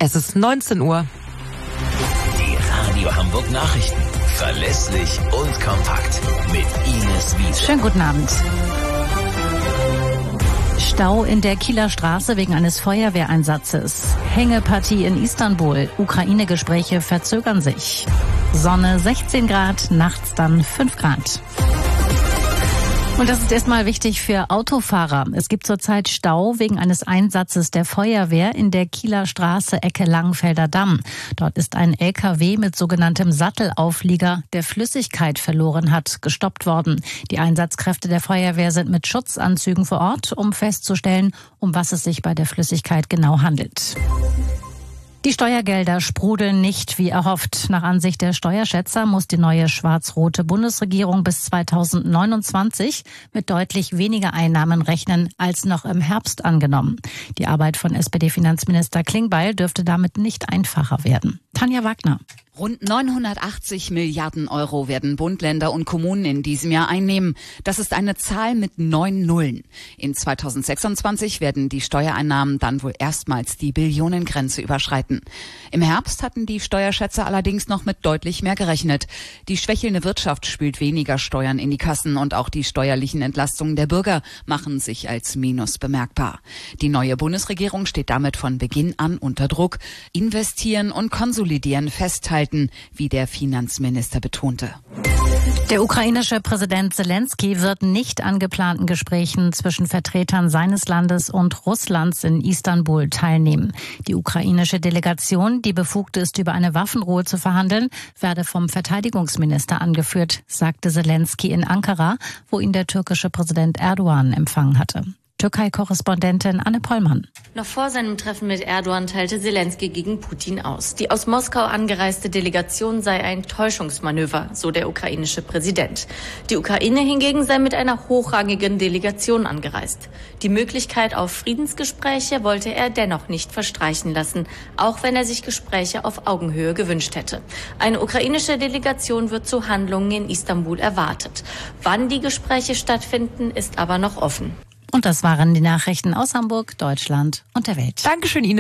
Es ist 19 Uhr. Die Radio Hamburg Nachrichten. Verlässlich und kompakt. Mit Ines Wiese. Schönen guten Abend. Stau in der Kieler Straße wegen eines Feuerwehreinsatzes. Hängepartie in Istanbul. Ukraine-Gespräche verzögern sich. Sonne 16 Grad, nachts dann 5 Grad. Und das ist erstmal wichtig für Autofahrer. Es gibt zurzeit Stau wegen eines Einsatzes der Feuerwehr in der Kieler Straße Ecke Langenfelder Damm. Dort ist ein LKW mit sogenanntem Sattelauflieger, der Flüssigkeit verloren hat, gestoppt worden. Die Einsatzkräfte der Feuerwehr sind mit Schutzanzügen vor Ort, um festzustellen, um was es sich bei der Flüssigkeit genau handelt. Die Steuergelder sprudeln nicht wie erhofft. Nach Ansicht der Steuerschätzer muss die neue schwarz-rote Bundesregierung bis 2029 mit deutlich weniger Einnahmen rechnen als noch im Herbst angenommen. Die Arbeit von SPD-Finanzminister Klingbeil dürfte damit nicht einfacher werden. Tanja Wagner. Rund 980 Milliarden Euro werden Bund, Länder und Kommunen in diesem Jahr einnehmen. Das ist eine Zahl mit 9 Nullen. In 2026 werden die Steuereinnahmen dann wohl erstmals die Billionengrenze überschreiten. Im Herbst hatten die Steuerschätzer allerdings noch mit deutlich mehr gerechnet. Die schwächelnde Wirtschaft spült weniger Steuern in die Kassen und auch die steuerlichen Entlastungen der Bürger machen sich als Minus bemerkbar. Die neue Bundesregierung steht damit von Beginn an unter Druck. Investieren und konsolidieren, festhalten, wie der Finanzminister betonte. Der ukrainische Präsident Zelensky wird nicht an geplanten Gesprächen zwischen Vertretern seines Landes und Russlands in Istanbul teilnehmen. Die ukrainische Delegation, die befugt ist, über eine Waffenruhe zu verhandeln, werde vom Verteidigungsminister angeführt, sagte Zelensky in Ankara, wo ihn der türkische Präsident Erdogan empfangen hatte. Türkei-Korrespondentin Anne Pollmann. Noch vor seinem Treffen mit Erdogan teilte Zelensky gegen Putin aus. Die aus Moskau angereiste Delegation sei ein Täuschungsmanöver, so der ukrainische Präsident. Die Ukraine hingegen sei mit einer hochrangigen Delegation angereist. Die Möglichkeit auf Friedensgespräche wollte er dennoch nicht verstreichen lassen, auch wenn er sich Gespräche auf Augenhöhe gewünscht hätte. Eine ukrainische Delegation wird zu Handlungen in Istanbul erwartet. Wann die Gespräche stattfinden, ist aber noch offen. Und das waren die Nachrichten aus Hamburg, Deutschland und der Welt. Dankeschön, Ines.